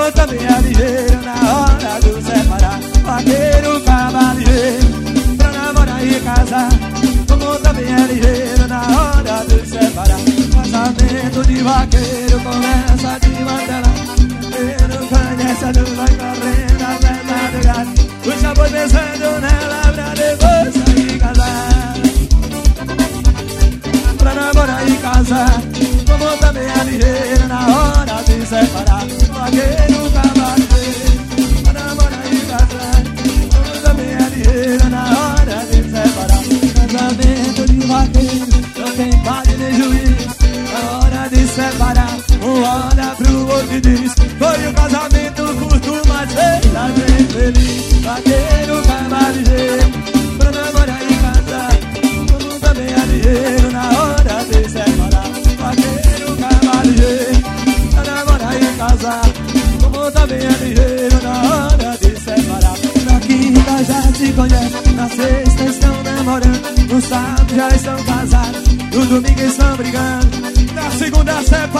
como também é ligeiro na hora do separar. Vaqueiro, caba ligeiro pra namorar e casar. Como também é ligeiro na hora do separar. Casamento de vaqueiro começa de mandela. Vaqueiro conhece a luz, vai correndo até madrugada. Puxa boi pensando nela pra depois sair casar. Pra namorar e casar. Como também é ligeiro na hora de separar. Vaqueiro, caba ligeiro pra namorar e casar. Como também é ligeiro na hora de separar. Casamento de vaqueiro não tem padre nem juiz. Na hora de separar, um olha pro outro e diz: foi um casamento curto, mas fez a gente feliz. Vaqueiro, caba ligeiro pra namorar e casar. Como também é ligeiro na hora de separar. Vaqueiro, caba ligeiro pra namorar e casar. Como também é ligeiro na hora de separar. Na quinta já se conhece, na sexta estão namorando, no sábado já estão casados, no domingo estão brigando, na segunda separa.